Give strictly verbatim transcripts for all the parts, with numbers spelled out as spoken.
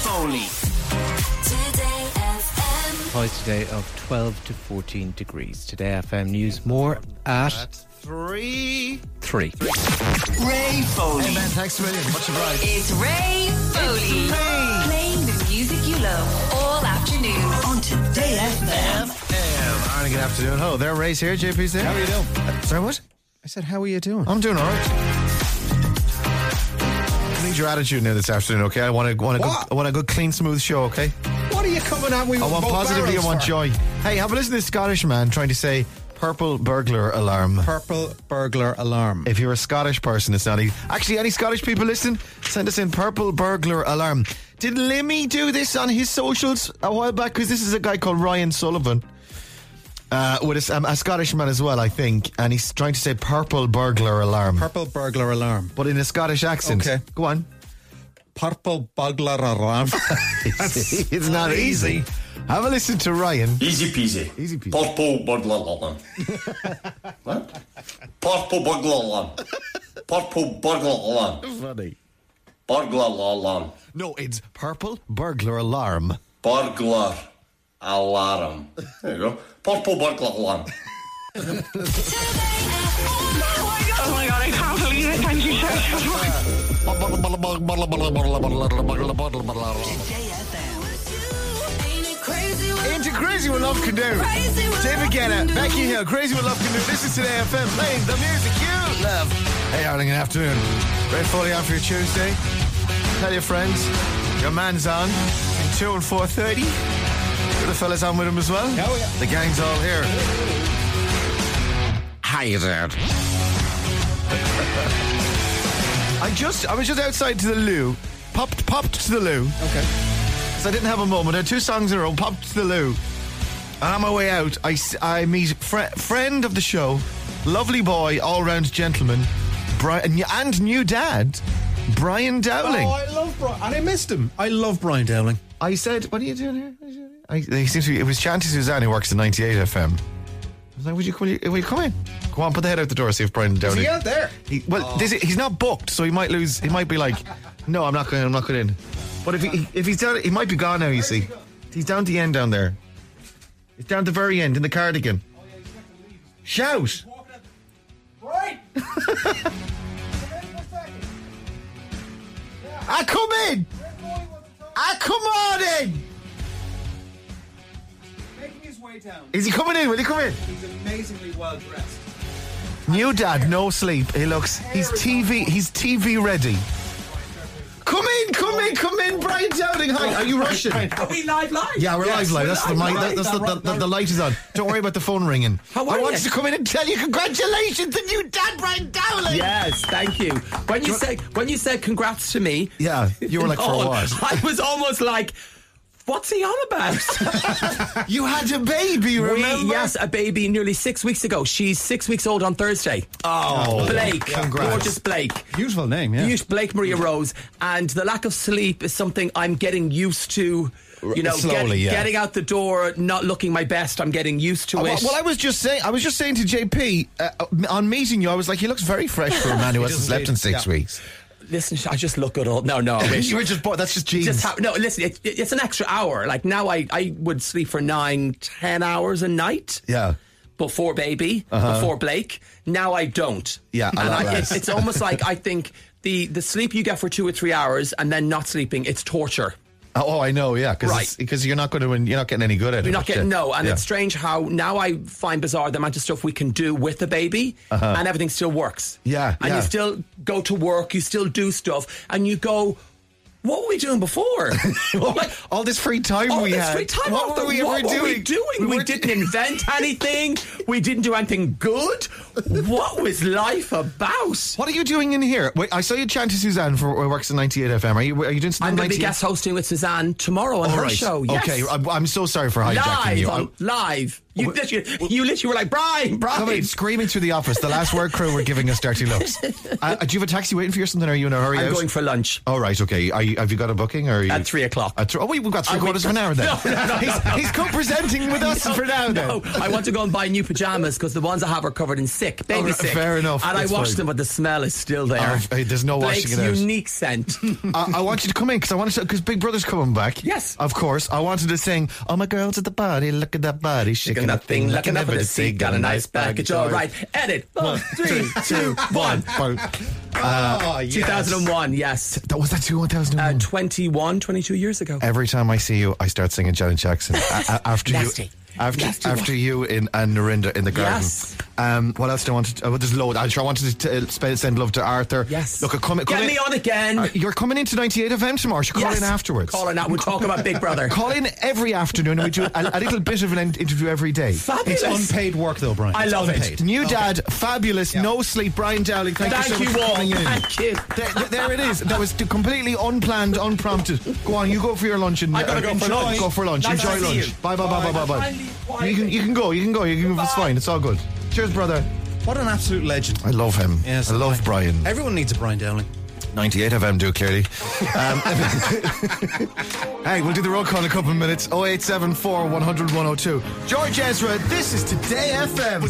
Foley. Today F M. Highs today of twelve to fourteen degrees. Today F M News more at Three. three. Ray Foley. Hey, man, thanks a million. Much obliged. It's Ray Foley. Playing the music you love all afternoon on Today F M. Um, Arnie, good afternoon. Hello there, Ray's here. J P's there. How are you doing? Uh, sorry, what? I said, how are you doing? I'm doing all right. I need your attitude now this afternoon, okay? I want a, want a, good, What? I want a good, clean, smooth show, okay? What are you coming at me with? I want both positivity, I barrels want for? joy. Hey, have a listen to this Scottish man trying to say purple burglar alarm. Purple burglar alarm. If you're a Scottish person, it's not easy. Actually, any Scottish people listening, send us in purple burglar alarm. Did Limmy do this on his socials a while back? Because this is a guy called Ryan Sullivan. Uh, with a, um, a Scottish man as well, I think. And he's trying to say purple burglar alarm. Purple burglar alarm. But in a Scottish accent. Okay. Go on. Purple burglar alarm. It's, it's not easy. Have a listen to Ryan. Easy peasy. Easy peasy. Purple burglar alarm. What? Purple burglar alarm. Purple burglar alarm. Funny. Burglar alarm. No, it's purple burglar alarm. Burglar alarm. There you go. Purple burglar alarm. Oh my god, I can't believe it. Thank you so much. Today F M. Ain't it crazy what Into Crazy What Love Can Do. Crazy What David Love Guetta, Can Do. Becky Hill, Crazy What Love Can Do. This is Today F M, playing the music you love. Hey, darling, good afternoon. Ray Foley on for your Tuesday. Tell your friends, your man's on between two and four thirty. The fellas on with him as well. Oh, yeah. The gang's all here. Hi there. I just, I was just outside to the loo. Popped, popped to the loo. Okay. Because I didn't have a moment. I had two songs in a row. Popped to the loo. And on my way out, I, s- I meet fr- friend of the show, lovely boy, all-round gentleman, Brian, and new dad, Brian Dowling. Oh, I love Brian. And I missed him. I love Brian Dowling. I said, what are you doing here? I, he seems to be, it was Chanty Suzanne who works at ninety-eight F M. I was like, would you, will you, will you come in? Go on, put the head out the door, see if Brian Dowling. Is he out there? He, well, this, he's not booked, so he might lose. He might be like, no, I'm not going. I'm not going in. But if he if he's down, he might be gone now. You see, he's down the end down there. He's down the very end in the cardigan. Shout! Right. I come in. I come on in. Making his way down. Is he coming in? Will he come in? He's amazingly well dressed. New dad, no sleep. He looks. He's T V. He's T V ready. Come in, come in, come in, Brian Dowling. Hi, are you Russian? Are we live live? Yeah, we're Yes, live, live. we're That's the live, mic. live. That's the, the, the, the light is on. Don't worry about the phone ringing. How I are wanted you? to come in and tell you congratulations, the new dad, Brian Dowling. Yes, thank you. When you said when you said congrats to me, Yeah, you were like, for oh, what? I was almost like, what's he on about? You had a baby, remember? We, yes, a baby nearly six weeks ago. She's six weeks old on Thursday. Oh, Blake, congrats. gorgeous Blake. Beautiful name, yeah. Huge Blake Maria Rose, and the lack of sleep is something I'm getting used to. You know, Slowly, getting, yeah. getting out the door, not looking my best. I'm getting used to Oh, it. well, I was just saying. I was just saying to J P uh, on meeting you. I was like, he looks very fresh for a man who hasn't does slept in indeed, six yeah. weeks. Listen, I just look good old. No, no, I wish. You were just bored. That's just genes. Just ha- no, listen, it, it- it's an extra hour. Like now, I, I would sleep for nine, ten hours a night yeah. before baby, before Blake. Now I don't. Yeah, a and lot I, less. it's, it's almost like I think the the sleep you get for two or three hours and then not sleeping, it's torture. Oh, I know. Yeah, because Right. because you're not going to. You're not getting any good at it. You're not getting Yeah. no, and Yeah. it's strange how now I find bizarre the amount of stuff we can do with the baby, and everything still works. Yeah, and yeah. you still go to work, you still do stuff, and you go, what were we doing before? Like, all this free time all we this had. free time. What were we what ever were doing? we doing? We, weren't- didn't invent anything. We didn't do anything good. What was life about? What are you doing in here? Wait, I saw you chat to Suzanne for who works at ninety-eight F M. Are you? Are you doing something? I'm going to be ninety-eight? guest hosting with Suzanne tomorrow on All her right. show. Yes. Okay, I'm, I'm so sorry for hijacking live, you. on, I- live. You literally, you literally were like, Brian, Brian. Come in, screaming through the office. The last word crew were giving us dirty looks. Uh, do you have a taxi waiting for you or something? Or are you in a hurry I'm out? going for lunch. All right, okay. Are you, have you got a booking? Or are you, At three o'clock. At th- oh, wait, we've got three Are we- quarters of an hour then. No, no, no, he's, no. he's co-presenting with us No, for now then. No, I want to go and buy new pajamas because the ones I have are covered in sick, baby Oh, right, sick. fair enough, And I that's washed fine. them, but the smell is still there. Oh, hey, there's no washing Blake's it out. unique scent. I, I want you to come in because I want to because Big Brother's coming back. Yes. of course. I wanted to sing. Oh, my girls at the party, look at that body, shaking Shaking that thing, looking up at the sea, got a nice package. All right, edit. One, three, two, one. Oh, yes. two thousand one, yes. That was that two thousand Uh, one. twenty-one, twenty-two years ago. Every time I see you, I start singing Janet Jackson. a- a- after Nasty. you, after Nasty after you in and Narinda in the garden. Yes. Um, what else do I want to? Oh, there's load. I'm sure I wanted to uh, sp- send love to Arthur. Yes. Look, come, come Get in. me on again. Uh, you're coming into ninety-eight F M tomorrow. You call Yes. in afterwards. Call in out. We'll talk about Big Brother. Call in every afternoon and we do a, a little bit of an in- interview every day. Fabulous. It's unpaid work, though, Brian. I It's love it. unpaid. New dad, fabulous, no sleep, Brian Dowling. Thank, Thank you so you much for all. calling in. Thank you. There, there it is. That was completely unplanned, unprompted. Go on, you go for your lunch and I gotta uh, go for enjoy, lunch. Go for lunch. Nice enjoy to see lunch. you. Bye, bye, bye, bye, bye, bye. Bye. You can, you can go. You can go. You can. It's fine. It's all good. Cheers, brother. What an absolute legend. I love him. Yes, I love I- Brian. Everyone needs a Brian Dowling. ninety-eight F M do clearly. Um, hey, we'll do the roll call in a couple of minutes. oh eight seven four, one hundred, one oh two. George Ezra, this is Today F M.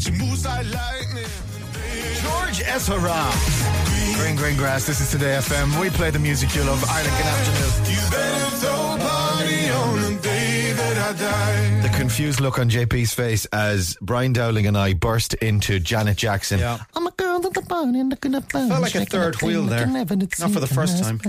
George Ezra. Green, green grass, this is Today F M. We play the music you love. Ireland can afternoon. You better throw a party on the day that I die. The confused look on J P's face as Brian Dowling and I burst into Janet Jackson. Yeah. I'm a girl at the party looking up. Felt like a third wheel there. Not for the first time.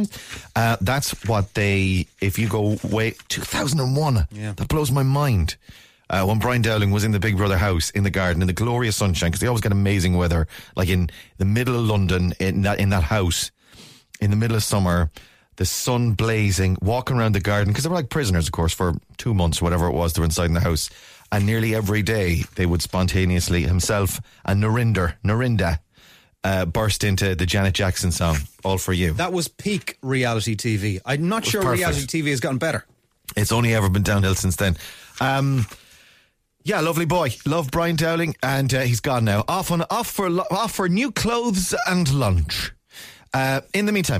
Uh, that's what they, if you go way, two thousand one, Yeah. that blows my mind. Uh, when Brian Dowling was in the Big Brother house in the garden in the glorious sunshine, because they always get amazing weather, like in the middle of London, in that in that house, in the middle of summer, the sun blazing, walking around the garden, because they were like prisoners, of course, for two months, whatever it was, they were inside in the house. And nearly every day, they would spontaneously, himself and Narinda, Narinda, uh, burst into the Janet Jackson song, All For You. That was peak reality T V. I'm not sure perfect. reality T V has gotten better. It's only ever been downhill since then. Um, yeah, lovely boy. Love Brian Dowling, and uh, he's gone now. Off on off for lo- off for new clothes and lunch. Uh, in the meantime,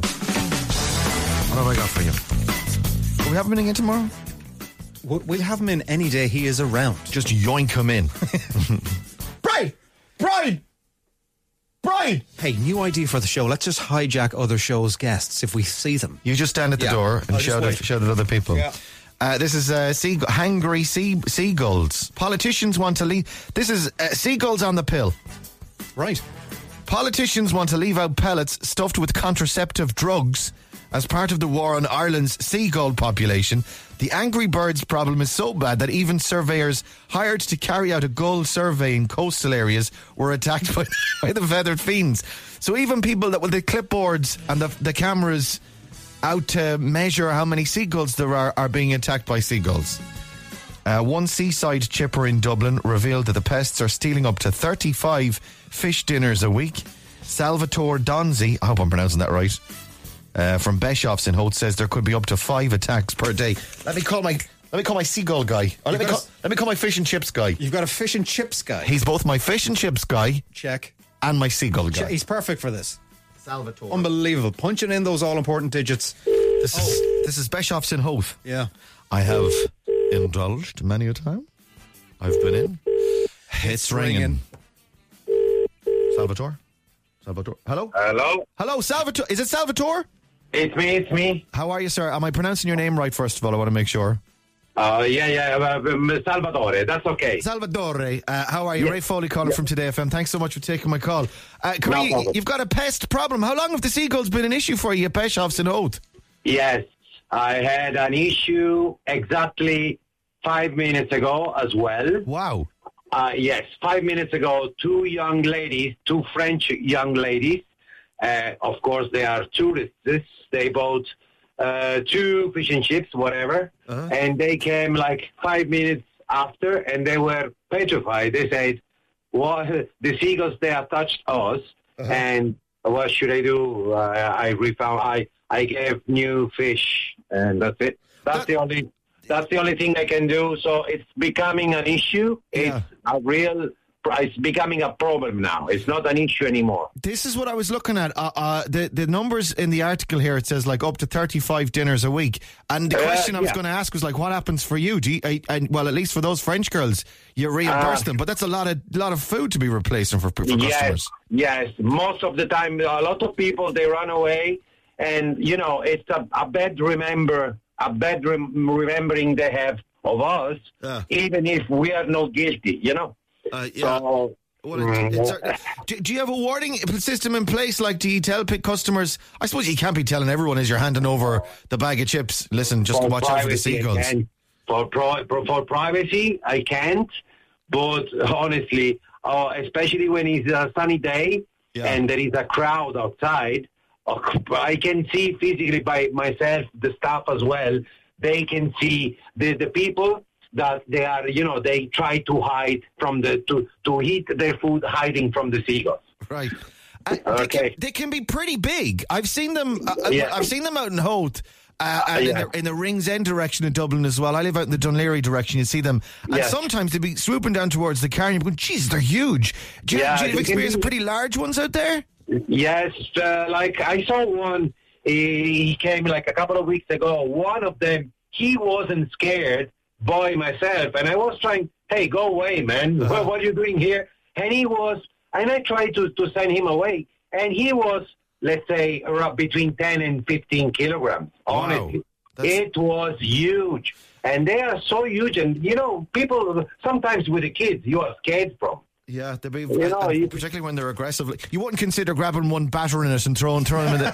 what have I got for you? Will we have him in again tomorrow? W- We'll have him in any day he is around. Just yoink him in. Brian, Brian, Brian. Hey, new idea for the show. Let's just hijack other shows' guests if we see them. You just stand at the Yeah, door and I'll just shout at, wait. shout at other people. Yeah. Uh, this is uh, sea, hangry sea, seagulls. Politicians want to leave. This is uh, seagulls on the pill. Right. Politicians want to leave out pellets stuffed with contraceptive drugs as part of the war on Ireland's seagull population. The angry birds problem is so bad that even surveyors hired to carry out a gull survey in coastal areas were attacked by, by the feathered fiends. So even people that with the clipboards and the, the cameras out to measure how many seagulls there are are being attacked by seagulls. Uh, one seaside chipper in Dublin revealed that the pests are stealing up to thirty-five fish dinners a week. Salvatore Donzi, I hope I'm pronouncing that right, uh, from Beshoffs in Holt says there could be up to five attacks per day. Let me call my let me call my seagull guy. Or let me got call, a- let me call my fish and chips guy. You've got a fish and chips guy. He's both my fish and chips guy Check. and my seagull guy. He's perfect for this. Salvatore. Unbelievable. Punching in those all important digits. This is this is Beshoffs in Holt. Yeah. I have indulged many a time. I've been in. It's ringing. Salvatore? Salvatore? Hello? Hello, Hello, Salvatore. Is it Salvatore? it's me, it's me. How are you, sir? Am I pronouncing your name right, first of all? I want to make sure. Uh, yeah, yeah, uh, um, Salvatore, that's okay. Salvatore, uh, how are you? Yeah. Ray Foley calling from Today F M. Thanks so much for taking my call. Uh, can No we- problem. you've got a pest problem. How long have the seagulls been an issue for you at Beshoffs in Oath? Yes, I had an issue exactly five minutes ago as well. Wow. Uh, yes, five minutes ago, two young ladies, two French young ladies, uh, of course, they are tourists. They bought uh, two fish and chips, whatever, Uh-huh. and they came like five minutes after, and they were petrified. They said, "What? The seagulls, they have touched us, Uh-huh. and what should I do?" Uh, I refound. I I gave new fish, and that's it. That's That- the only. That's the only thing I can do. So it's becoming an issue. Yeah. It's a real it's becoming a problem now. It's not an issue anymore. This is what I was looking at. Uh, uh, the the numbers in the article here, it says like up to thirty-five dinners a week. And the Uh, question I was yeah. going to ask was like, what happens for you? Do you I, and well, at least for those French girls, you reimburse Uh, them, but that's a lot of lot of food to be replacing for, for Yes, customers. yes. Most of the time, a lot of people they run away, and you know it's a, a bad remember, a bad rem- remembering they have of us, Yeah. even if we are not guilty. You know. Uh, yeah. So, Well, it, it's, uh, do, do you have a warning system in place? Like, do you tell pick customers? I suppose you can't be telling everyone as you're handing over the bag of chips. Listen, just for watch out for the privacy, I seagulls. can't. For, pro- for for privacy, I can't. But honestly, uh, especially when it's a sunny day Yeah. and there is a crowd outside, uh, I can see physically by myself, the staff as well. They can see the the people that they are, you know, they try to hide from the to to eat their food hiding from the seagulls. Right. Uh, they, Okay. can, they can be pretty big. I've seen them. Uh, Yeah. I've seen them out in Howth. Uh, and Yeah. in, the, in the Rings End direction in Dublin as well. I live out in the Dunleary direction. You see them, and Yes. sometimes they be swooping down towards the car, and you're going, "Jeez, they're huge." Do you, Yeah, do you they can experience be- pretty large ones out there? Yes, uh, like I saw one. He, he came like a couple of weeks ago. One of them, he wasn't scared by myself, and I was trying. Hey, go away, man! Uh-huh. What, what are you doing here? And he was, and I tried to to send him away, and he was, let's say, around between ten and fifteen kilograms. Honestly, That's- it was huge, and they are so huge. And you know, people sometimes with the kids, you are scared from. Yeah, they'd be, You know, uh, you- particularly when they're aggressive. You wouldn't consider grabbing one, battering it, and throwing, throwing them in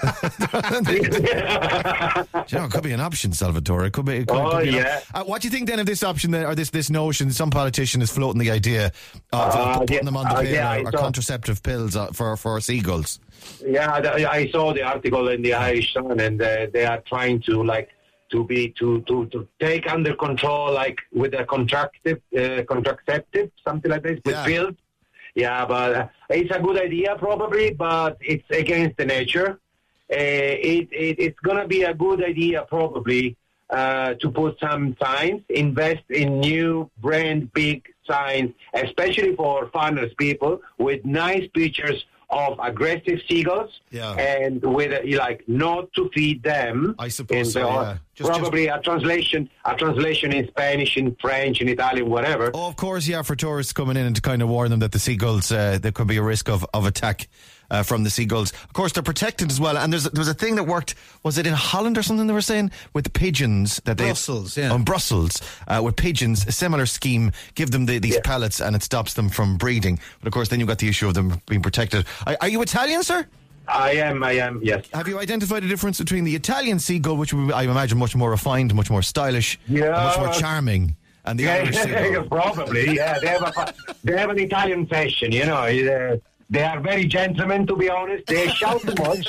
the. You know, it could be an option, Salvatore. It could be. It could, Oh, could be an yeah. op- uh, what do you think then of this option, then, or this this notion? Some politician is floating the idea of, Uh, of putting yeah, them on the uh, pill yeah, or, I or saw- contraceptive pills uh, for for seagulls. Yeah, th- I saw the article in the Irish Sun, and uh, they are trying to like to be to to, to take under control, like with a contraceptive, uh, contraceptive, something like this, with Yeah. pills. Yeah, but uh, it's a good idea probably, but it's against the nature. Uh, it, it it's gonna be a good idea probably uh, to put some signs, invest in new brand big signs, especially for farmers people with nice pictures of aggressive seagulls, Yeah. and with uh, like not to feed them. I suppose in so, the- yeah. Just- probably a translation, a translation in Spanish, in French, in Italian, whatever. Oh, of course, yeah, for tourists coming in and to kind of warn them that the seagulls, uh, there could be a risk of, of attack uh, from the seagulls. Of course, they're protected as well. And there's there was a thing that worked, was it in Holland or something they were saying? With the pigeons. that they Brussels, yeah. On Brussels, uh, with pigeons, a similar scheme, give them the, these Yeah. pellets and it stops them from breeding. But of course, then you've got the issue of them being protected. Are, are you Italian, sir? I am, I am, yes. Have you identified a difference between the Italian seagull, which would be, I imagine, much more refined, much more stylish, Yeah. and much more charming, and the Irish seagull? Probably, yeah. They have a they have an Italian fashion, you know. uh, They are very gentlemen, to be honest. They shout too much.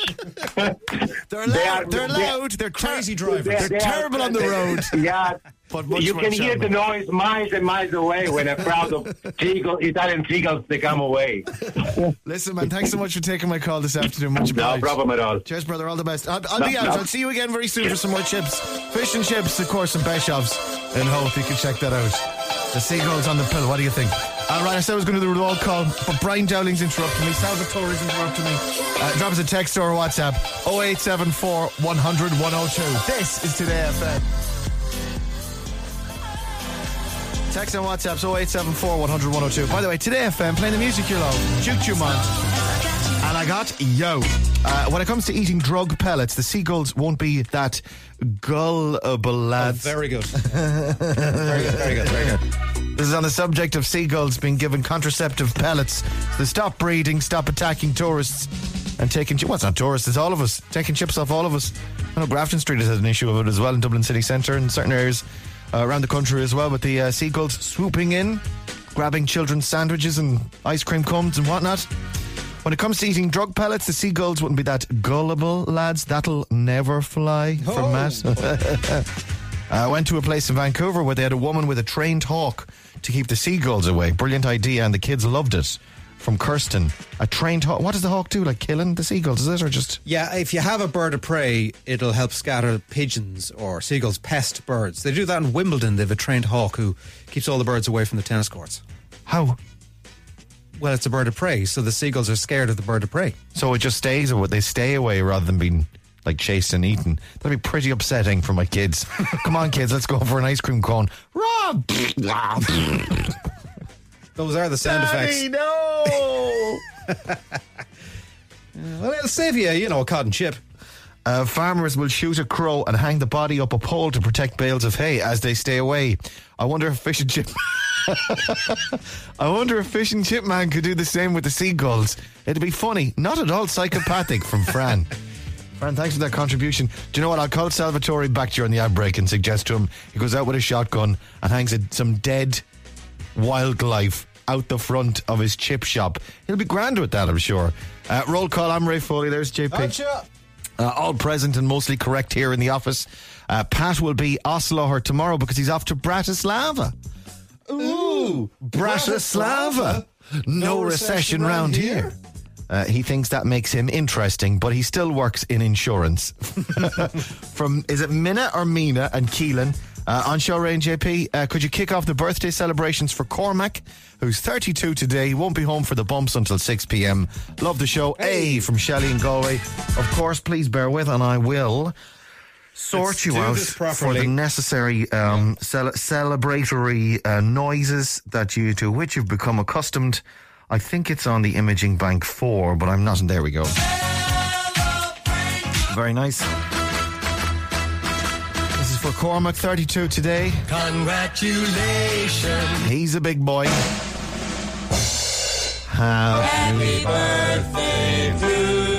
They're They loud. are- They're they- loud. They're Crazy ter- drivers. They're, They are- terrible on the they- road. Yeah. But much You more can hear the charming. noise miles and miles away when a crowd of seagull, Italian seagulls they come away. Listen, man, thanks so much for taking my call this afternoon. Much No obliged. problem at all. Cheers, brother. All the best. I'll, I'll No, be out. no. I'll see you again very soon for some more chips. Fish and chips, of course, and Beshov's in Howth. You can check that out. The seagulls on the pill. What do you think? All right, I said I was going to do the roll call, but Brian Dowling's interrupting me. Salvatore's interrupting me. Uh, drop us a text or a WhatsApp. oh eight seven four, one hundred, one oh two. This is Today F M. Text and WhatsApp's oh eight seven four, one hundred, one oh two. By the way, Today F M, playing the music you love. Choo Choo Man. And I got yo. Uh, when it comes to eating drug pellets, the seagulls won't be that gullible, Oh, lads. very good. very good, very good, very good. This is on the subject of seagulls being given contraceptive pellets. So stop breeding, stop attacking tourists, and taking chips. Well, it's not tourists, it's all of us. Taking chips off all of us. I know Grafton Street has had an issue of it as well in Dublin City Centre and certain areas uh, around the country as well, with the uh, seagulls swooping in, grabbing children's sandwiches and ice cream cones and whatnot. When it comes to eating drug pellets, the seagulls wouldn't be that gullible, lads. That'll never fly from Matt. I went to a place in Vancouver where they had a woman with a trained hawk to keep the seagulls away. Brilliant idea, and the kids loved it. From Kirsten, a trained hawk. What does the hawk do? Like killing the seagulls, is it, or just? Yeah, if you have a bird of prey, it'll help scatter pigeons or seagulls, pest birds. They do that in Wimbledon. They have a trained hawk who keeps all the birds away from the tennis courts. How? Well, it's a bird of prey, so the seagulls are scared of the bird of prey. So it just stays away. They stay away rather than being like chased and eaten. That'd be pretty upsetting for my kids. Come on, kids, let's go for an ice cream cone. Rob! Those are the sound Daddy, effects. no! Well, it'll save you, you know, a cotton chip. Uh, farmers will shoot a crow and hang the body up a pole to protect bales of hay as they stay away. I wonder if fish and chip... I wonder if Fish and Chip Man could do the same with the seagulls. It'd be funny. Not at all psychopathic from Fran. Fran, thanks for that contribution. Do you know what? I'll call Salvatore back during the outbreak and suggest to him he goes out with a shotgun and hangs a, some dead wildlife out the front of his chip shop. He'll be grand with that, I'm sure. Uh, roll call, I'm Ray Foley. There's J P. Gotcha. Uh, all present and mostly correct here in the office. Uh, Pat will be Oslo tomorrow because he's off to Bratislava. Ooh, Bratislava. No recession round here. Uh, he thinks that makes him interesting, but he still works in insurance. From, is it Minna or Mina and Keelan? Uh, on show, Ray and J P, uh, could you kick off the birthday celebrations for Cormac, who's thirty-two today? He won't be home for the bumps until six p.m. Love the show. Hey, from Shelley and Galway. Of course, please bear with, and I will sort Let's you do out this for properly. the necessary um, cel- celebratory uh, noises that you to which you've become accustomed. I think it's on the Imaging Bank four, but I'm not. And there we go. Very nice. This is for Cormac, thirty-two today. Congratulations. He's a big boy. Happy Birthday to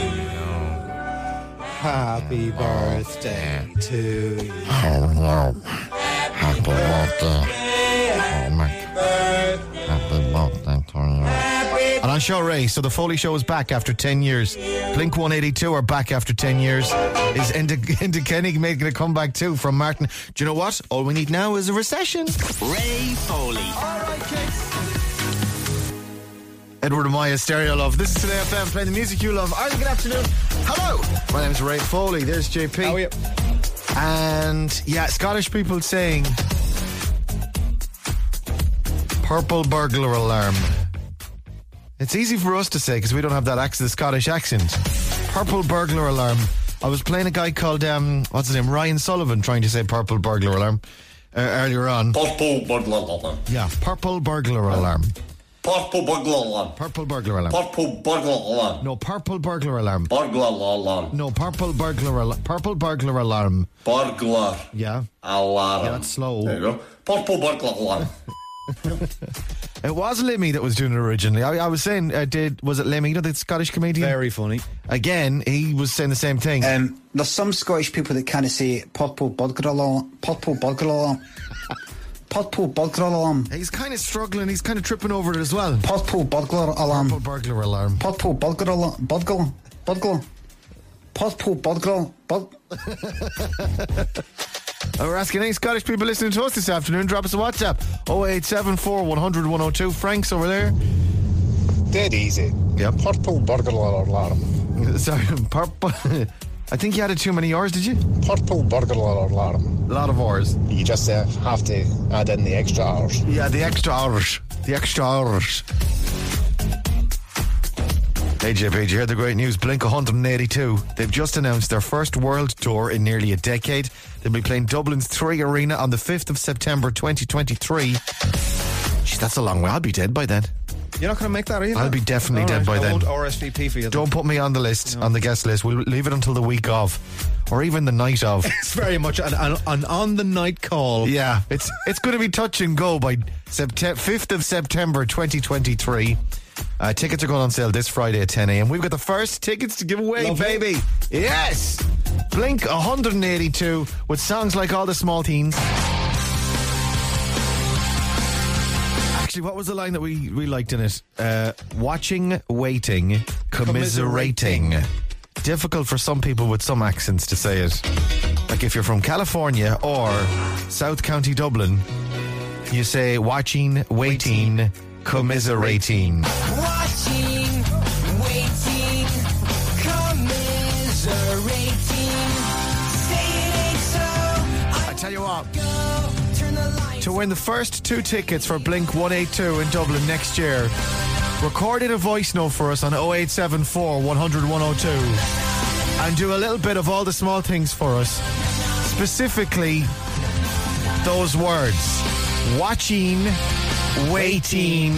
Happy birthday to you. Hello. Happy birthday, Cormac. Happy birthday to you. And on Show Ray, so the Foley Show is back after ten years. Blink one eighty-two are back after ten years. Is Enda, Enda Kenny making a comeback too from Martin? Do you know what? All we need now is a recession. Ray Foley. All right, kids. Edward Amaya, Stereo Love. This is Today F M, playing the music you love. Ireland, good afternoon. Hello. My name is Ray Foley. There's J P. How are you? And yeah, Scottish people saying purple burglar alarm. It's easy for us to say because we don't have that accent, the Scottish accent. Purple burglar alarm. I was playing a guy called, um, what's his name, Ryan Sullivan, trying to say purple burglar alarm uh, earlier on. Purple burglar alarm. Yeah, purple burglar alarm. Purple burglar alarm. Purple burglar alarm. Purple burglar alarm. No, purple burglar alarm. Burglar alarm. No, purple burglar alarm. Purple burglar alarm. Burglar Yeah. alarm. Yeah, that's slow. There you go. Purple burglar alarm. It was Lemmy that was doing it originally. I, I was saying, uh, did was it Lemmy, you know, the Scottish comedian? Very funny. Again, he was saying the same thing. Um, there's some Scottish people that kind of say purple burglar alarm, purple burglar alarm, purple burglar alarm, He's kind of struggling. He's kind of tripping over it as well. purple burglar alarm, Purple burglar alarm. purple burglar alarm, burglar, burglar, purple burglar, bur- Uh, we're asking any Scottish people listening to us this afternoon, drop us a WhatsApp. oh eight seven four, one hundred, one oh two. Frank's over there. Dead easy. Yep. Purple burglar alarm. Sorry, purple. I think you added too many R's, did you? Purple burglar alarm. A lot of R's. You just uh, have to add in the extra R's. Yeah, the extra R's. The extra R's. Hey J P, did you hear the great news? Blink one eighty-two. They've just announced their first world tour in nearly a decade. They'll be playing Dublin's Three Arena on the fifth of September twenty twenty-three. Jeez, that's a long way. I'll be dead by then. You're not going to make that, are you? I'll be definitely All dead right, by I then. won't R S V P for you. Don't put me on the list, on the guest list. We'll leave it until the week of, or even the night of. It's very much an, an, an on-the-night call. Yeah, it's it's going to be touch and go by Sept- fifth of September twenty twenty-three. Uh, tickets are going on sale this Friday at ten a.m. We've got the first tickets to give away, Lovely. baby. Yes! Blink one eighty-two with songs like All the Small Teens. Actually, what was the line that we, we liked in it? Uh, watching, waiting, commiserating. Commiserating. Difficult for some people with some accents to say it. Like if you're from California or South County Dublin, you say watching, waiting, commiserating. Watching, waiting, commiserating. Say it ain't so. I tell you what, Go, turn the lights. to win the first two tickets for Blink one eighty-two in Dublin next year, record in a voice note for us on oh eight seven four, one hundred, one oh two and do a little bit of all the small things for us. Specifically, those words. Watching, waiting,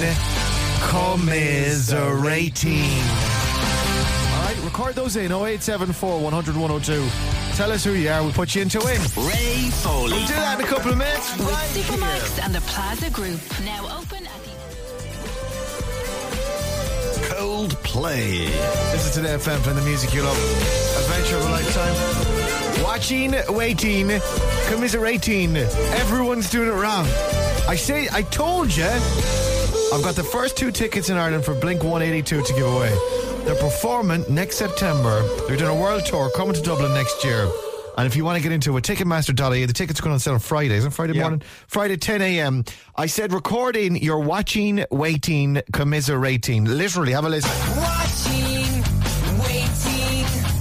commiserating. All right, record those in oh eight seven four, one hundred, one oh two. Tell us who you are. We'll put you into win. Ray Foley. We'll do that in a couple of minutes. With Right Supermax here. and the Plaza Group. Now open at the... Coldplay. This is Today F M, playing the music you love. Adventure of a lifetime. Watching, waiting, commiserating. Everyone's doing it wrong. I say, I told you. I've got the first two tickets in Ireland for Blink one eighty-two to give away. They're performing next September. They're doing a world tour, coming to Dublin next year. And if you want to get into it, ticketmaster dot I E. The tickets are going on sale on Friday. Isn't it Friday Yeah. morning? Friday, ten a.m. I said recording, you're watching, waiting, commiserating. Literally, have a listen. Watching, waiting,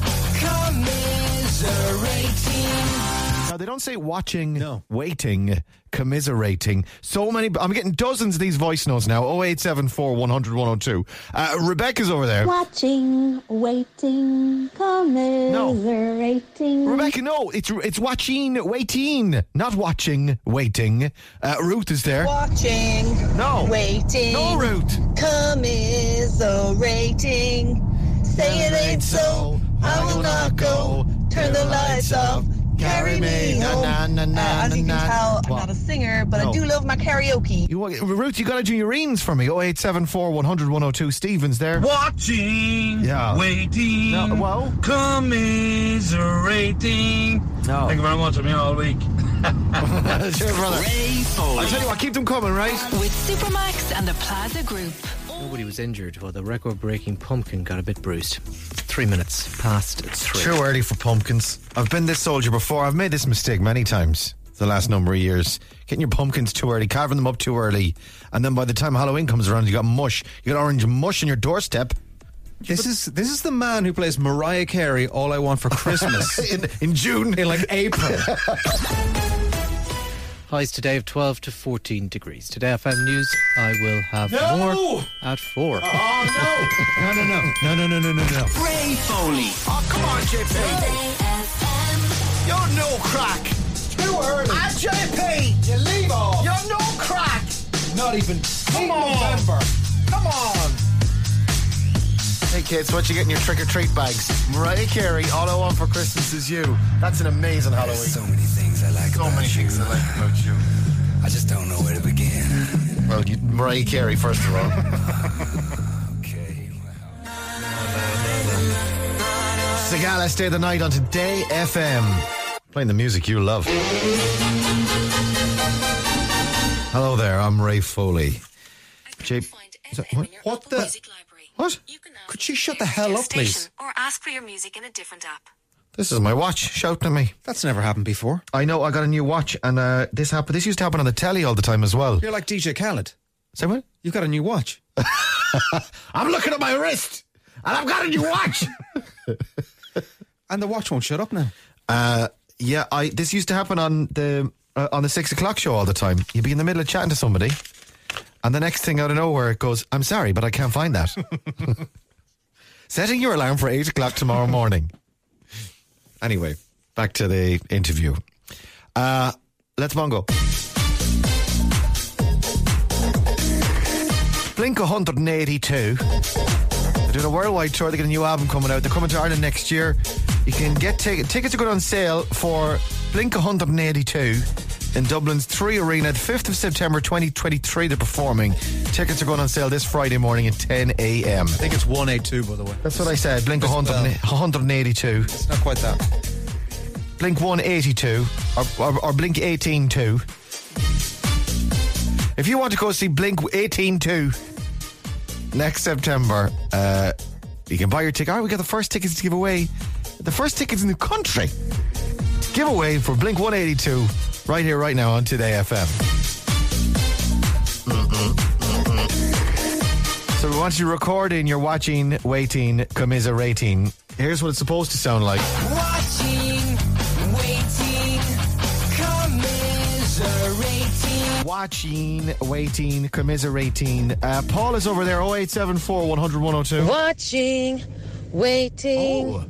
commiserating. Now, they don't say watching, No. waiting, commiserating. So many, I'm getting dozens of these voice notes now. oh eight seven four, one hundred, one oh two. Uh, Rebecca's over there. Watching, waiting, commiserating. Rebecca, no, it's it's watching, waiting, not watching, waiting. Uh, Ruth is there. Watching, No. waiting, No, Ruth. commiserating. Say it ain't so, I will not go. Turn the lights off, carry me Na, home. na, na, na, Uh, as you can na, tell, I'm what? not a singer, but No. I do love my karaoke. You, want- Ruth, you got to do your reams for me. oh eight seven four, one hundred, one oh two. Stephen's there. Watching, Yeah. waiting, No, well. commiserating. No. Thank you very much. I'm here all week. Cheers, brother. Ray Foley. I tell you what, keep them coming, right? With Supermax and the Plaza Group. Nobody was injured, while the record-breaking Pumpkin got a bit bruised. Three minutes past three. Too early for pumpkins. I've been this soldier before. I've made this mistake many times the last number of years. Getting your pumpkins too early, carving them up too early, and then by the time Halloween comes around, you got mush. You got orange mush on your doorstep. This is this is the man who plays Mariah Carey, All I Want for Christmas. in, in June. In like April. Highs today of twelve to fourteen degrees. Today F M News, I will have No! more at four. Oh, no. No, no, no. No, no, no, no, no, no. Ray Foley. Oh, come on, J P. You're no crack. Too early. Ah, J P. You leave off. You're no crack. Not even come on. November. Come on. Hey kids, what you get in your trick-or-treat bags? Mariah Carey, All I Want for Christmas Is You. That's an amazing Halloween. So many things I like So about many you. things I like about you. I just don't know where to begin. Well, you, Mariah Carey, first of all. Okay. Sagala, stay the night on Today F M. Playing the music you love. Hello there, I'm Ray Foley. J- is that- what? What the? What? Could she shut the hell up, please? Or ask for your music in a different app. This is my watch shouting at me. That's never happened before. I know, I got a new watch, and uh, this happened. This used to happen on the telly all the time as well. You're like D J Khaled. Say what? You've got a new watch. I'm looking at my wrist, and I've got a new watch. And the watch won't shut up now. Uh, yeah, I. This used to happen on the uh, on the six o'clock show all the time. You'd be in the middle of chatting to somebody, and the next thing out of nowhere it goes, "I'm sorry, but I can't find that." Setting your alarm for eight o'clock tomorrow morning. Anyway, back to the interview. Uh, let's bongo. Blink one eighty-two. They're doing a worldwide tour. They got a new album coming out. They're coming to Ireland next year. You can get tickets. Tickets are going on sale for Blink one eighty-two in Dublin's Three Arena. The fifth of September twenty twenty-three they're performing. Tickets are going on sale this Friday morning at ten a.m. I think it's one eighty-two, by the way. That's what I said. Blink Just one eighty-two. It's not quite that. Blink one eighty-two or, or, or Blink eighteen two. If you want to go see Blink eighteen two next September, uh, you can buy your ticket. All right, we got the first tickets to give away. The first tickets in the country to give away for Blink one eighty-two right here, right now on Today F M. Mm-mm, mm-mm. So we want you to record in your watching, waiting, commiserating. Here's what it's supposed to sound like. Watching, waiting, commiserating. Watching, waiting, commiserating. Uh, Paul is over there, oh eight seven four, one hundred, one oh two. Watching, waiting, Oh.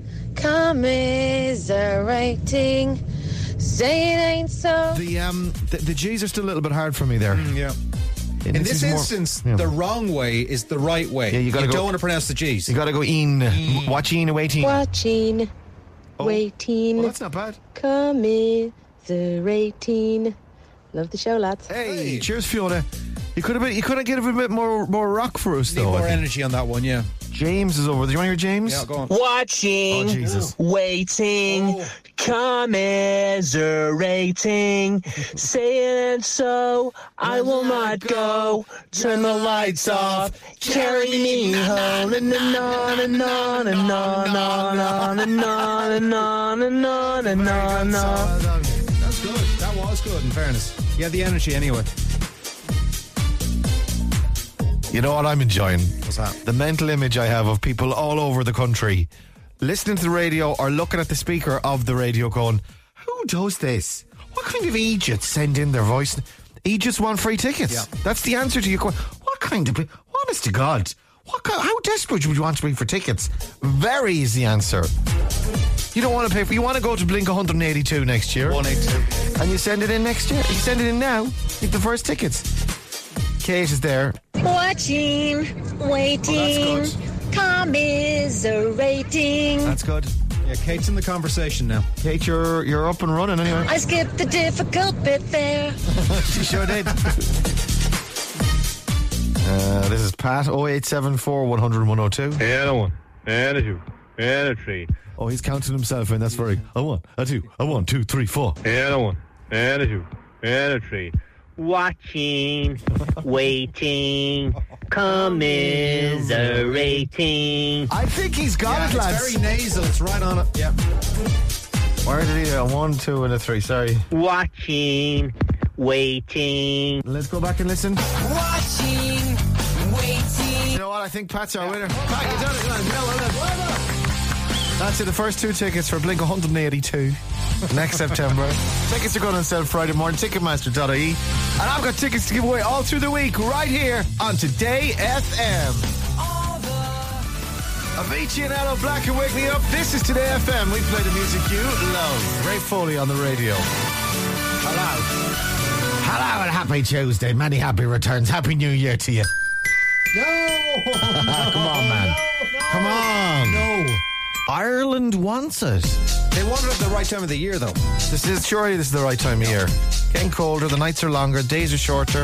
commiserating. Say it ain't so. The, um, the, the G's are still a little bit hard for me there. Yeah. In And this is more- instance, yeah. the wrong way is the right way. Yeah, you gotta go- don't want to pronounce the G's. You gotta go in. Mm. Watching, waiting. Watching, waiting, Well, that's not bad. commiserating. Love the show, lads. Hey, cheers, Fiona. You could have been, you could have given a bit more more rock for us, Need though. I more think. energy on that one, yeah. James is over. Do you want to hear James? Yeah, go on. Watching, Oh, Jesus. waiting, commiserating. Saying so, I will not go. Turn the lights off. Carry me home. And on and on and on and on and on and on and on and on. That's good. That was good, in fairness. You had the energy anyway. You know what I'm enjoying? What's that? The mental image I have of people all over the country listening to the radio or looking at the speaker of the radio going, who does this? What kind of idiots send in their voice? Idiots want free tickets. Yeah. That's the answer to your question. What kind of... Honest to God. What kind, how desperate would you want to be for tickets? Very is the answer. You don't want to pay for... You want to go to Blink one eighty-two next year. one eighty-two. And you send it in next year. You send it in now. You get the first tickets. Kate is there. Watching, waiting, Oh, commiserating. That's good. Yeah, Kate's in the conversation now. Kate, you're you're up and running anyway. I skipped the difficult bit there. She sure did. uh, this is Pat, oh eight seven four, one hundred, one oh two. And a one, and a two, and a three. Oh, he's counting himself in. That's very... A one, a two, a one, two, three, four. And a one, and a two, and a three. Watching, waiting, commiserating. I think he's got Yeah, it, lads. it's very nasal. It's right on it. Yeah. Where did he... A one, two, and a three. Sorry. Watching, waiting. Let's go back and listen. Watching, waiting. You know what? I think Pat's our winner. Pat, you done it, lads. Well, well done. That's it. The first two tickets for Blink one eighty-two next September. Tickets are going on sale Friday morning. Ticketmaster dot I E. And I've got tickets to give away all through the week right here on Today F M. Avicii and Hello Black and Wake Me Up. This is Today F M. We play the music you love. Ray Foley on the radio. Hello. Hello and happy Tuesday. Many happy returns. Happy New Year to you. No! Come on, man. Come on. No. Ireland wants it. They want it at the right time of the year, though. This is surely this is the right time of year. Getting colder, the nights are longer, days are shorter.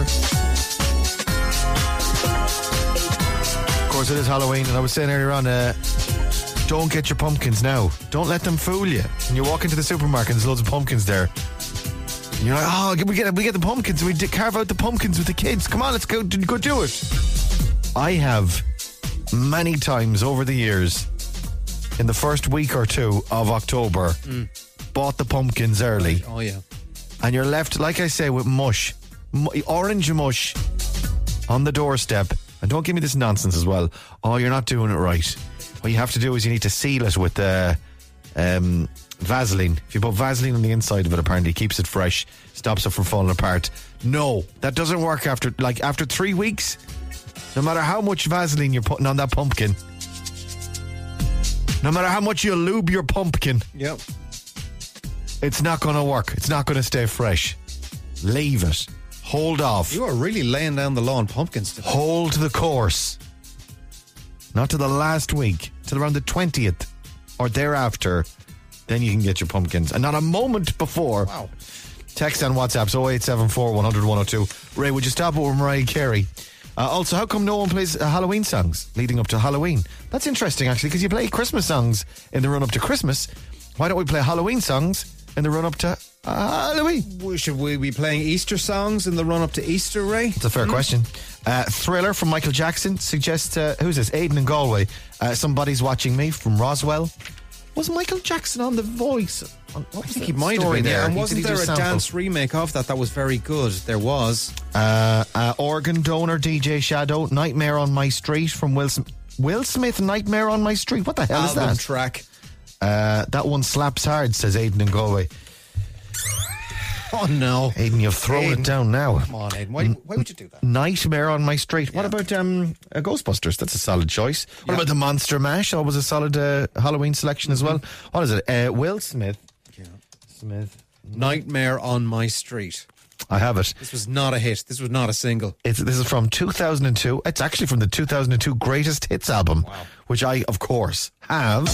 Of course, it is Halloween, and I was saying earlier on, uh, don't get your pumpkins now. Don't let them fool you. When you walk into the supermarket, there's loads of pumpkins there. And you're like, oh, we get we get the pumpkins. We d- carve out the pumpkins with the kids. Come on, let's go go do it. I have many times over the years, in the first week or two of October, Mm. bought the pumpkins early. Oh, yeah. And you're left, like I say, with mush, mu- orange mush on the doorstep. And don't give me this nonsense as well. Oh, you're not doing it right. What you have to do is you need to seal it with uh, um, Vaseline. If you put Vaseline on the inside of it, apparently it keeps it fresh, stops it from falling apart. No, that doesn't work after, like, after three weeks. No matter how much Vaseline you're putting on that pumpkin, no matter how much you lube your pumpkin, Yep. it's not going to work. It's not going to stay fresh. Leave it. Hold off. You are really laying down the law on pumpkins today. Hold the course. Not to the last week, till around the twentieth or thereafter, then you can get your pumpkins. And not a moment before. Wow. Text on WhatsApp oh eight seven four, one hundred, one oh two. Ray, would you stop over Mariah Carey? Uh, also, how come no one plays uh, Halloween songs leading up to Halloween? That's interesting, actually, because you play Christmas songs in the run up to Christmas. Why don't we play Halloween songs in the run up to uh, Halloween? We- Should we be playing Easter songs in the run up to Easter, Ray? It's a fair question. Uh, Thriller from Michael Jackson suggests, uh, who's this? Aidan in Galway. Uh, Somebody's Watching Me from Roswell. Was Michael Jackson on The Voice? On, what I was think the he might have story been there. And He- wasn't did he there do a sample? dance remake of that that was very good? There was. Uh, uh, organ donor D J Shadow, Nightmare on My Street from Will Smith. Will Smith, Nightmare on My Street. What the hell is Album that? track. Uh, that one slaps hard, says Aidan in Galway. Oh, no. Aidan, you've thrown Aidan. it down now. Come on, Aidan. Why, why would you do that? Nightmare on My Street. What about um, uh, Ghostbusters? That's a solid choice. What about the Monster Mash? Always a solid uh, Halloween selection as well. What is it? Uh, Will Smith. Yeah. Smith. Nightmare on My Street. I have it. This was not a hit. This was not a single. It's, this is from two thousand two. It's actually from the two thousand two Greatest Hits album, Wow. which I, of course, have.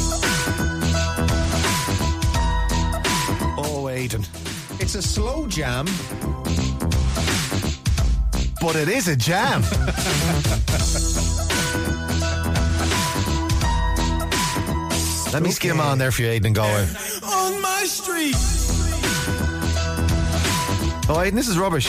Oh, Aidan. It's a slow jam. But it is a jam. Let me skim on there for you, Aidan, and go away. On my street. Oh, Aidan, this is rubbish.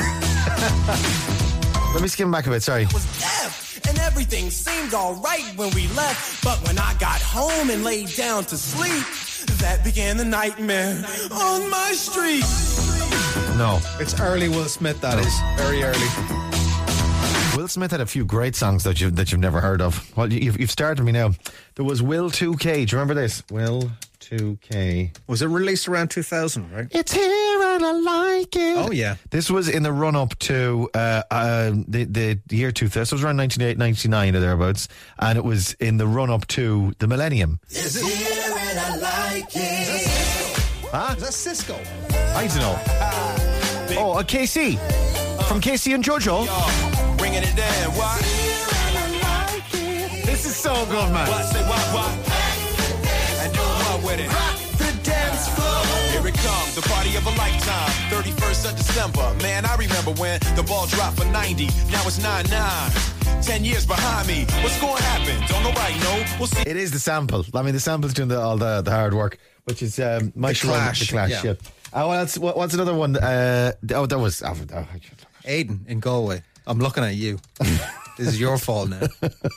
Let me skim back a bit, sorry. Was deaf and everything seemed alright when we left. But when I got home and laid down to sleep, that began the nightmare on my street. No. It's early Will Smith, that is. Very early. Will Smith had a few great songs that you've, that you've never heard of. Well, you've, you've started me now. There was Will two K. Do you remember this? Will two K. Was it released around two thousand, right? It's here and I like it. Oh, yeah. This was in the run-up to uh, uh, the, the year two thousand. So it was around ninety-eight, ninety-nine or thereabouts. And it was in the run-up to the millennium. It's here and I like it. Huh? Is that Cisco? I don't know. Oh, uh, K C. From K C and JoJo. Bringing it down, what? This is so good, man. What, say what, what? And do what with it? Rock the dance floor. Here it comes, the party of a lifetime. thirty-first of December. Man, I remember when the ball dropped for ninety. Now it's nine nine. Ten years behind me. What's going to happen? Don't nobody know. We'll see. It is the sample. I mean, the sample's doing the, all the, the hard work, which is um, my The Clash, The Clash, yeah. yeah. Uh, what else, what, what's another one? Uh, oh, that was... Oh, oh, Aidan in Galway. I'm looking at you. This is your fault now.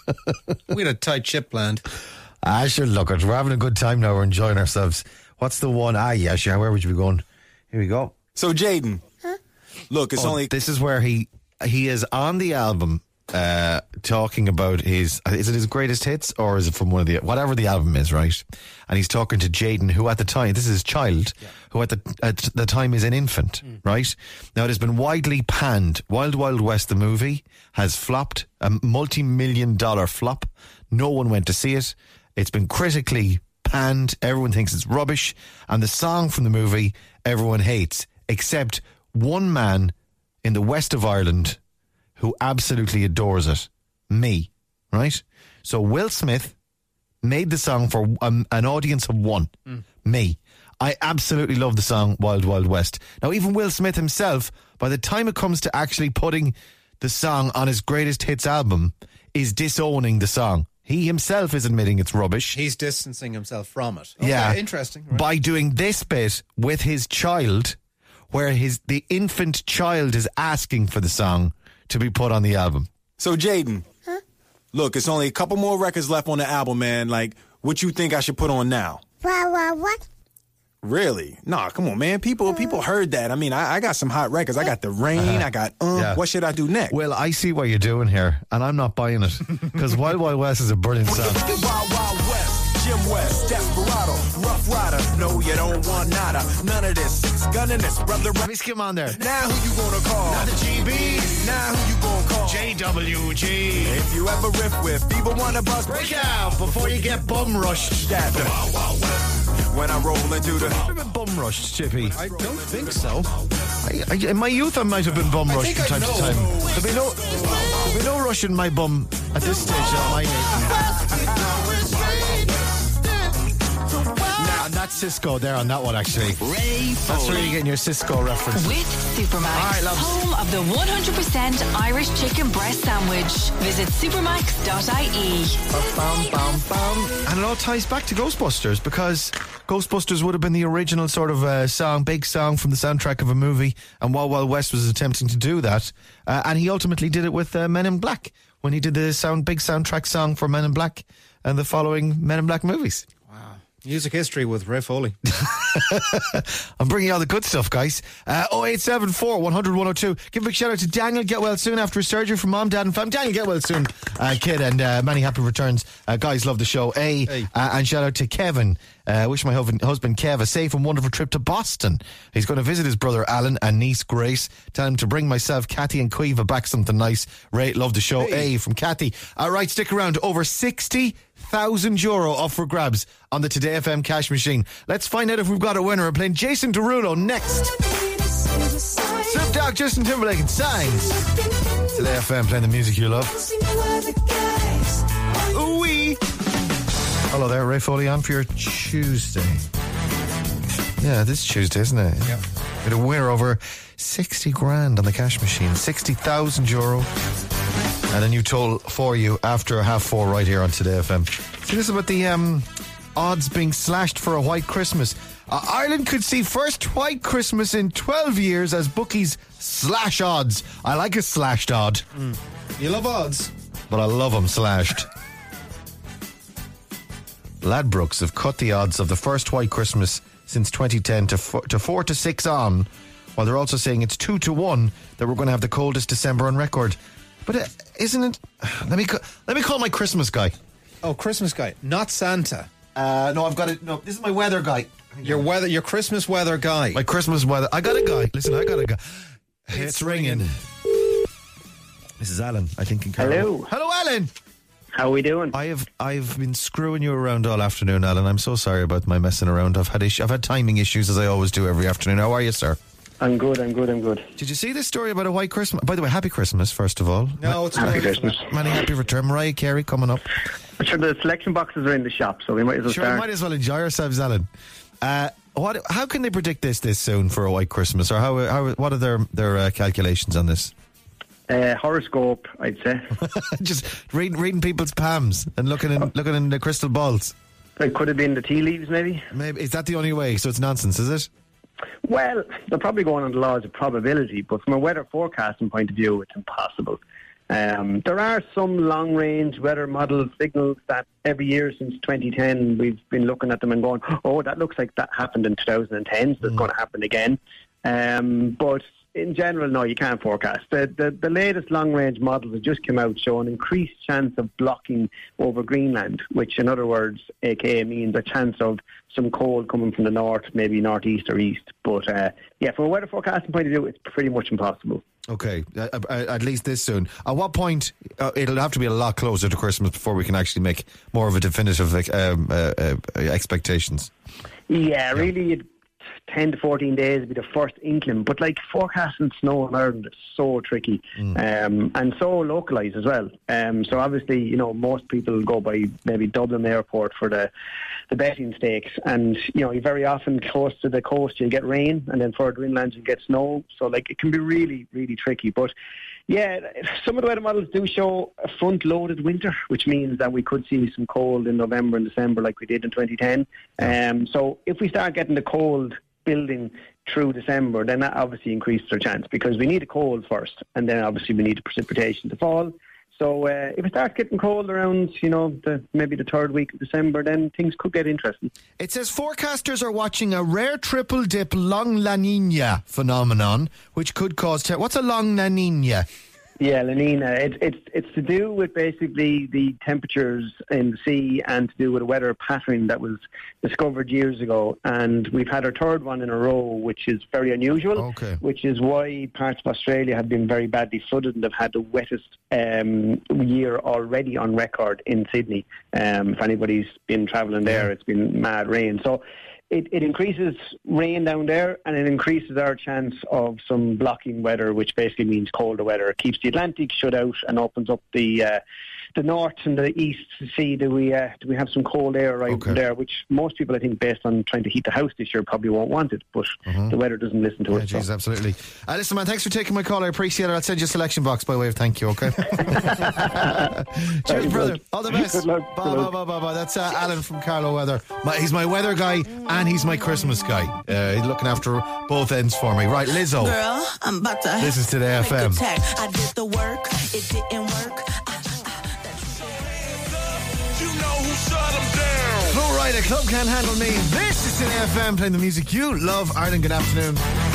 We had a tight ship planned. I should look at. We're having a good time now. We're enjoying ourselves. What's the one? Ah, yeah, sure. Where would you be going? Here we go. So, Jaden, look, it's Oh, only... This is where he he is on the album uh, talking about his... Is it his greatest hits or is it from one of the... Whatever the album is, right? And he's talking to Jaden, who at the time... This is his child, yeah. who at the, at the time is an infant, mm. right? Now, it has been widely panned. Wild Wild West, the movie, has flopped. A multi-million dollar flop. No one went to see it. It's been critically panned. Everyone thinks it's rubbish. And the song from the movie, everyone hates. Except one man in the west of Ireland who absolutely adores it. Me. Right? So Will Smith made the song for um, an audience of one. Mm. Me. I absolutely love the song Wild Wild West. Now, even Will Smith himself, by the time it comes to actually putting the song on his greatest hits album, is disowning the song. He himself is admitting it's rubbish. He's distancing himself from it. Okay, yeah. Interesting. Right. By doing this bit with his child, where his the infant child is asking for the song to be put on the album. So, Jaden, huh? Look, it's only a couple more records left on the album, man. Like, what you think I should put on now? What, what, what? Really? Nah, come on, man. People people heard that. I mean, I, I got some hot records. I got The Rain. Uh, I got, um, yeah. What should I do next? Well, I see what you're doing here, and I'm not buying it. Because Wild Wild West is a brilliant song. Wild Wild West, Jim West, Desperado, Rough Rider. No, you don't want nada. None of this. Six gunning this, brother. Let me skim on there. Now who you gonna call? Not the G Bs. Now who you gonna call? J W G. If you ever riff with, people wanna bust. Break out before you get bum rushed. That's the Wild Wild West. When I roll into the... Have you been bum rushed, Chippy? I don't think so. I, I, in my youth, I might have been bum rushed from time to time. There'll be no, there'll be no rush in my bum at this stage of my age. Nah, that's Cisco there on that one, actually. Ray That's where you're getting your Cisco reference. With Supermax, right, home of the one hundred percent Irish chicken breast sandwich. Visit supermax dot I E. Bam, bam, bam. And it all ties back to Ghostbusters, because Ghostbusters would have been the original sort of uh, song, big song from the soundtrack of a movie, and Wild Wild West was attempting to do that. Uh, and he ultimately did it with uh, Men in Black, when he did the sound big soundtrack song for Men in Black and the following Men in Black movies. Music history with Ray Foley. I'm bringing you all the good stuff, guys. Uh, oh eight seven four, one hundred, one oh two. Give a big shout out to Daniel. Get well soon after his surgery from mom, dad and fam. Daniel, get well soon, uh, kid, and uh, many happy returns. Uh, guys, love the show. A, hey. uh, and shout out to Kevin Uh, wish my husband, husband Kev a safe and wonderful trip to Boston. He's going to visit his brother Alan and niece Grace. Tell him to bring myself, Kathy and Cueva back something nice. Ray, love the show. Hey. A from Kathy. All right, stick around. Over sixty thousand euro up for grabs on the Today F M cash machine. Let's find out if we've got a winner. We're playing Jason Derulo next. Snoop Dogg, Justin Timberlake and Signs. Today F M playing the music you love. Ooh-wee. Hello there, Ray Foley on for your Tuesday. Yeah, this is Tuesday, isn't it? Yeah. With a winner over sixty grand on the cash machine. sixty thousand euro. And a new toll for you after half four right here on Today F M. See, this is about the um, odds being slashed for a white Christmas. Uh, Ireland could see first white Christmas in twelve years as bookies slash odds. I like a slashed odd. Mm. You love odds? But I love them slashed. Ladbrokes have cut the odds of the first white Christmas since twenty ten to four, to four to six on, while they're also saying it's two to one that we're going to have the coldest December on record. But uh, isn't it? Let me ca- let me call my Christmas guy. Oh, Christmas guy, not Santa. Uh, no, I've got it. No, this is my weather guy. Your weather, your Christmas weather guy. My Christmas weather. I got a guy. Listen, I got a guy. It's, it's ringing. This is Alan, I think. In Hello. Hello, Alan. How are we doing? I have I've been screwing you around all afternoon, Alan. I'm so sorry about my messing around. I've had ish- I've had timing issues as I always do every afternoon. How are you, sir? I'm good. I'm good. I'm good. Did you see this story about a white Christmas? By the way, happy Christmas first of all. No, it's happy Christmas. Many happy return. Mariah Carey coming up. I'm sure the selection boxes are in the shop, so we might as well sure, start. we might as well enjoy ourselves, Alan. Uh, what? How can they predict this this soon for a white Christmas? Or how? how what are their their uh, calculations on this? Uh, horoscope, I'd say. Just reading reading people's palms and looking in looking in the crystal balls. It could have been the tea leaves, maybe. Maybe is that the only way? So it's nonsense, is it? Well, they're probably going on the laws of probability, but from a weather forecasting point of view, it's impossible. Um, there are some long-range weather model signals that every year since twenty ten we've been looking at them and going, oh, that looks like that happened in two thousand ten, so it's mm. going to happen again. Um, but in general, no, you can't forecast. The, the, the latest long-range models have just come out showing increased chance of blocking over Greenland, which in other words, aka means a chance of some cold coming from the north, maybe northeast or east. But uh, yeah, from a weather forecasting point of view, it's pretty much impossible. Okay, uh, uh, at least this soon. At what point, uh, it'll have to be a lot closer to Christmas before we can actually make more of a definitive um, uh, uh, expectations. Yeah, really, it, ten to fourteen days would be the first inkling. But like forecasting snow in Ireland is so tricky mm. um, and so localised as well. Um, so obviously, you know, most people go by maybe Dublin Airport for the the betting stakes, and you know, you very often close to the coast you'll get rain, and then further inland you get snow. So like it can be really, really tricky. But yeah, some of the weather models do show a front-loaded winter, which means that we could see some cold in November and December like we did in twenty ten. Um, so if we start getting the cold building through December, then that obviously increases our chance, because we need a cold first, and then obviously we need the precipitation to fall. So uh, if it starts getting cold around, you know, the, maybe the third week of December, then things could get interesting. It says forecasters are watching a rare triple dip long La Nina phenomenon, which could cause... Ter- What's a long La Nina? Yeah, La Nina. It, it's it's to do with basically the temperatures in the sea and to do with a weather pattern that was discovered years ago. And we've had our third one in a row, which is very unusual, okay. which is why parts of Australia have been very badly flooded and have had the wettest um, year already on record in Sydney. Um, if anybody's been travelling there, it's been mad rain. So It, it increases rain down there, and it increases our chance of some blocking weather, which basically means colder weather. It keeps the Atlantic shut out and opens up the uh, the north and the east to see do we uh, do we have some cold air right okay. there, which most people, I think, based on trying to heat the house this year, probably won't want it, but uh-huh. the weather doesn't listen to yeah, it. Geez, so. Absolutely. Uh, listen, man, thanks for taking my call. I appreciate it. I'll send you a selection box by way of thank you, okay? Cheers, brother. All the best. Good luck. Bye, Good bye, luck. bye, bye, bye. That's uh, Alan from Carlow Weather. My, he's my weather guy and he's my Christmas guy. Uh, he's looking after both ends for me. Right, Lizzo. Girl, I'm about to. This is Today F M. I did the work. It didn't work. You know who shut him down. Flo Rida, Club Can't Handle Me. This is Today F M, playing the music you love. Ireland, good afternoon.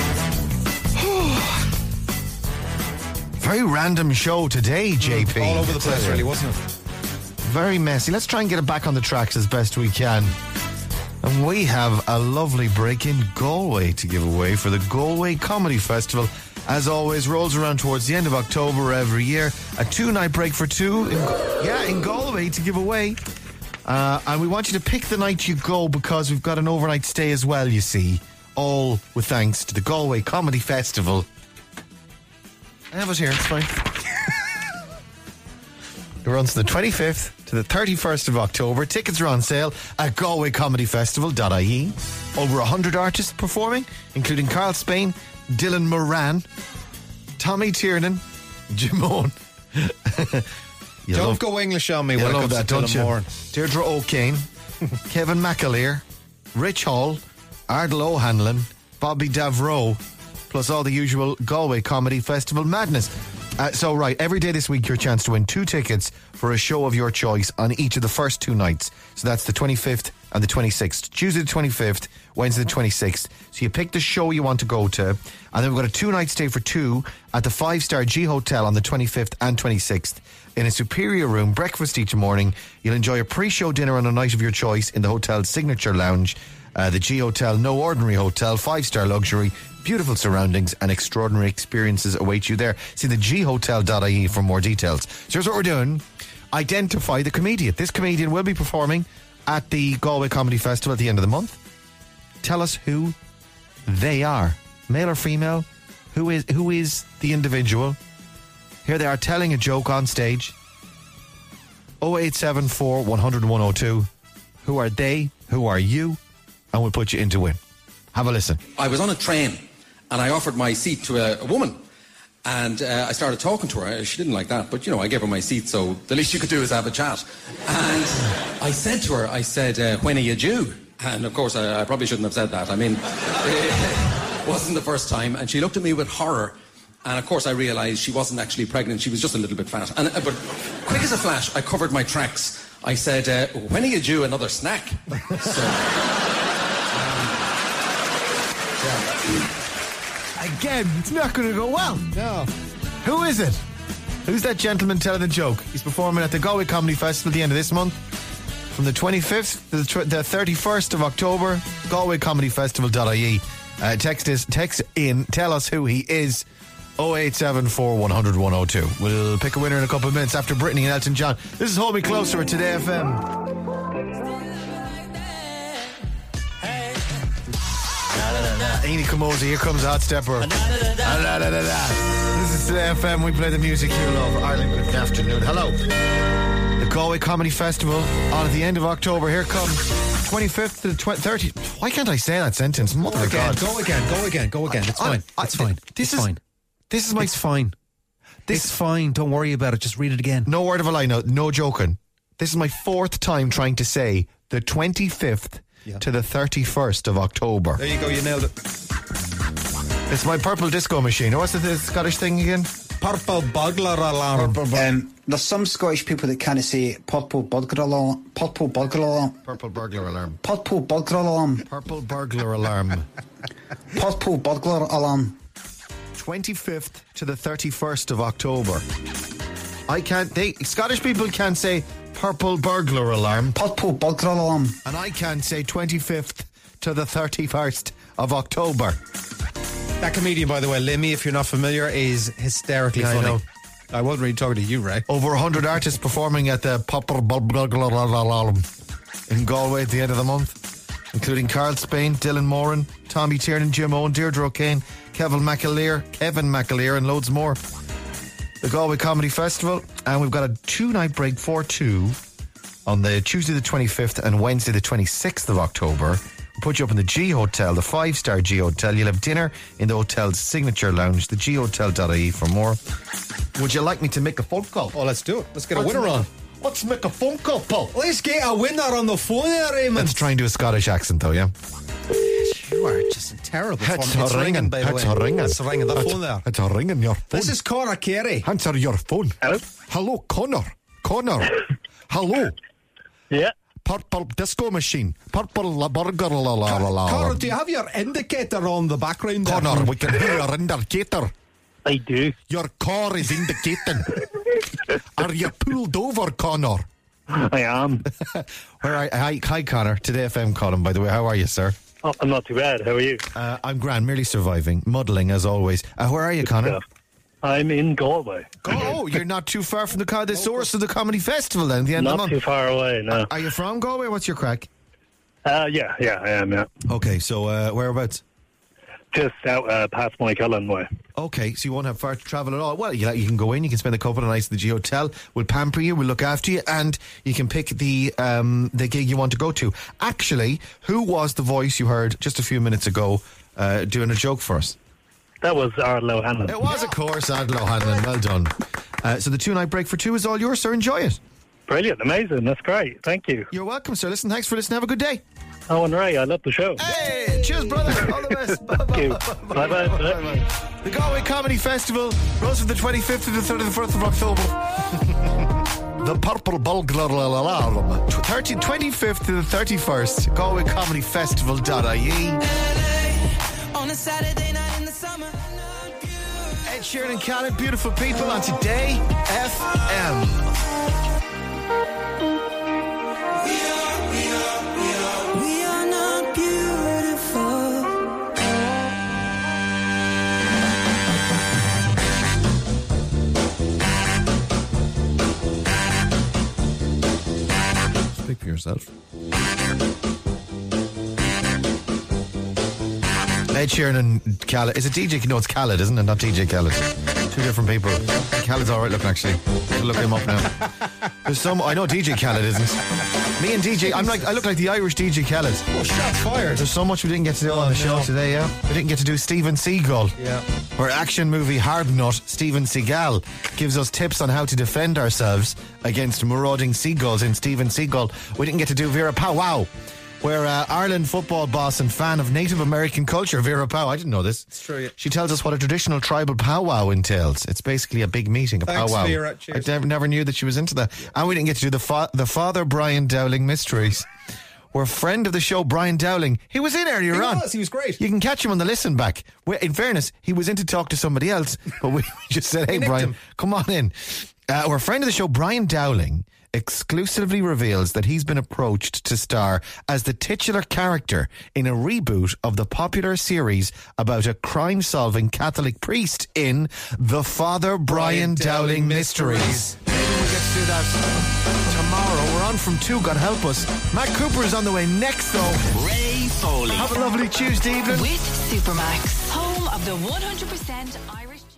Very random show today, J P. All over the place, really, wasn't it? Very messy. Let's try and get it back on the tracks as best we can. And we have a lovely break in Galway to give away for the Galway Comedy Festival. As always, rolls around towards the end of October every year. A two-night break for two, in, yeah, in Galway to give away. Uh, and we want you to pick the night you go because we've got an overnight stay as well, you see. All with thanks to the Galway Comedy Festival. I have it here, it's fine. It runs from the twenty-fifth to the thirty-first of October. Tickets are on sale at galway comedy festival dot I E. Over one hundred artists performing, including Carl Spain, Dylan Moran, Tommy Tiernan, Jimone. Don't love, go English on me you when it love comes that, to don't Dylan you? Moran. Deirdre O'Kane, Kevin McAleer, Rich Hall, Ardal O'Hanlon, Bobby Davro, plus all the usual Galway Comedy Festival madness. Uh, so, right, every day this week, your chance to win two tickets for a show of your choice on each of the first two nights. So that's the twenty-fifth and the twenty-sixth. Tuesday the twenty-fifth, Wednesday the twenty-sixth. So you pick the show you want to go to, and then we've got a two-night stay for two at the five-star G Hotel on the twenty-fifth and twenty-sixth. In a superior room, breakfast each morning. You'll enjoy a pre-show dinner on a night of your choice in the hotel's signature lounge. Uh, the G Hotel, no ordinary hotel, five-star luxury, beautiful surroundings and extraordinary experiences await you there. See the g hotel dot I E for more details. So here's what we're doing. Identify the comedian. This comedian will be performing at the Galway Comedy Festival at the end of the month. Tell us who they are. Male or female? Who is who is the individual? Here they are telling a joke on stage. oh eight seven four, one hundred, one oh two. Who are they? Who are you? And we'll put you into win. Have a listen. I was on a train and I offered my seat to a, a woman and uh, I started talking to her. She didn't like that, but you know, I gave her my seat, so the least you could do is have a chat. And I said to her, I said, uh, when are you due? And of course, I, I probably shouldn't have said that. I mean, it wasn't the first time. And she looked at me with horror. And of course, I realised she wasn't actually pregnant. She was just a little bit fat. And, uh, but quick as a flash, I covered my tracks. I said, uh, when are you due another snack? So, Again, it's not going to go well. No. Who is it? Who's that gentleman telling the joke? He's performing at the Galway Comedy Festival at the end of this month. From the twenty-fifth to the, tw- the thirty-first of October, galway comedy festival dot I E. Uh, text, is, text in, tell us who he is. oh eight seven four, one hundred, one oh two. We'll pick a winner in a couple of minutes after Brittany and Elton John. This is Hold Me Closer at Today F M. Amy Camosi, here comes Hot Stepper. This is Today F M. We play the music you love. Ireland, good afternoon. Hello. The Galway Comedy Festival on at the end of October. Here comes twenty-fifth to the thirtieth. Why can't I say that sentence? Mother of Again, God. go again, go again, go again. It's I- fine. I- It's fine. This It's is fine. This is my. It's fine. This It's fine. Don't worry about it. Just read it again. No word of a lie. No, no joking. This is my fourth time trying to say the twenty-fifth Yeah. to the thirty-first of October. There you go. You nailed it. It's my purple disco machine. What's the, the Scottish thing again? Purple burglar alarm. Um, there's some Scottish people that kind of say purple burglar alarm. Purple burglar alarm. Purple burglar alarm. Purple burglar alarm. Purple burglar alarm. Purple burglar alarm. twenty-fifth to the thirty-first of October. I can't. They Scottish people can't say purple burglar alarm. Purple burglar alarm. And I can't say twenty-fifth to the thirty-first of October. That comedian, by the way, Lemmy, if you're not familiar, is hysterically Yeah, I funny. know. I wasn't really talking to you, Ray. Over one hundred artists performing at the Purple Burglar Alarm in Galway at the end of the month, including Carl Spain, Dylan Moran, Tommy Tiernan, Jim Owen, Deirdre O'Kane, Kevin McAleer, Kevin McAleer, and loads more. The Galway Comedy Festival, and we've got a two-night break for two on the Tuesday the twenty-fifth and Wednesday the twenty-sixth of October. We'll put you up in the G Hotel, the five-star G Hotel. You'll have dinner in the hotel's signature lounge, the g hotel dot I E for more. Would you like me to make a phone call? Oh, let's do it. Let's get Let's a winner make on. Let's make a phone call, Paul. Let's get a winner on the phone there, Raymond. Let's try and do a Scottish accent, though, yeah? You are just in terrible form. It's It's ringing. ringing, by the It's way. ringing. It's ringing. The It's- phone there. It's ringing your phone. This is Connor Carey. Answer your phone. Hello? Hello, Connor. Connor. Hello. Yeah. Purple disco machine. Purple burger alarm. Connor, do you have your indicator on the background there? Connor, we can hear your indicator. I do. Your car is indicating. Are you pulled over, Connor? I am. Where are, hi, hi, Connor. Today F M Colin, by the way. How are you, sir? Oh, I'm not too bad. How are you? Uh, I'm grand, merely surviving, muddling as always. Uh, where are you, Connor? stuff. I'm in Galway. Oh, you're not too far from the, co- the source of the comedy festival then, at the end of the Not month. too far away, no. Are you from Galway? What's your crack? Uh, yeah, yeah, I am, yeah. Okay, so uh, whereabouts? Just out uh, past Moycullen way. Okay, so you won't have far to travel at all. Well, you, you can go in, you can spend a couple of nights at the G Hotel. We'll pamper you, we'll look after you, and you can pick the um, the gig you want to go to. Actually, who was the voice you heard just a few minutes ago uh, doing a joke for us? That was Ardal O'Hanlon. It was, of course, Ardal O'Hanlon. Well done. Uh, so the two-night break for two is all yours, sir. Enjoy it. Brilliant, amazing, that's great. Thank you. You're welcome, sir. Listen, thanks for listening. Have a good day. Oh, and Ray, I love the show. Hey, cheers, brother. All the best. Thank you. Bye-bye. Bye-bye. The Galway Comedy Festival runs from the twenty-fifth to the thirty-first of October. The Purple Bulgler twenty-fifth to the thirty-first. Galway Comedy Festival dot I E. On a Saturday night in the summer. Ed Sheeran and Khaled, beautiful people on Today F M. We are not beautiful. Speak for yourself. Ed Sheeran and Khaled. Is it D J? No, it's Khaled, isn't it? Not D J Khaled. Two different people. Khaled's alright looking, actually. I'll look him up now. There's some. I know D J Khaled isn't. Me and D J, I'm like, I look like the Irish D J Khaled. Oh, shots fired. There's so much we didn't get to do Oh, on the no. show today, yeah? We didn't get to do Steven Seagal. Yeah. Where action movie hard nut Steven Seagal gives us tips on how to defend ourselves against marauding seagulls in Steven Seagal. We didn't get to do Vera Powwow, where uh, Ireland football boss and fan of Native American culture, Vera Powwow, I didn't know this. It's true, yeah. She tells us what a traditional tribal powwow entails. It's basically a big meeting, a Thanks, powwow. Vera. I Cheers. never, never knew that she was into that. And we didn't get to do the, fa- the Father Brian Dowling Mysteries, where friend of the show, Brian Dowling, he was in earlier He on. was, he was great. You can catch him on the listen back. We- In fairness, he was in to talk to somebody else, but we just said, hey, nicked Brian, him. come on in. Uh, our friend of the show, Brian Dowling, exclusively reveals that he's been approached to star as the titular character in a reboot of the popular series about a crime-solving Catholic priest in The Father Brian, Brian Dowling, Dowling Mysteries. Mysteries. Maybe we'll get to do that tomorrow. We're on from two, God help us. Matt Cooper is on the way next, though. Ray Foley. Have a lovely Tuesday evening. With Supermax, home of the one hundred percent Irish...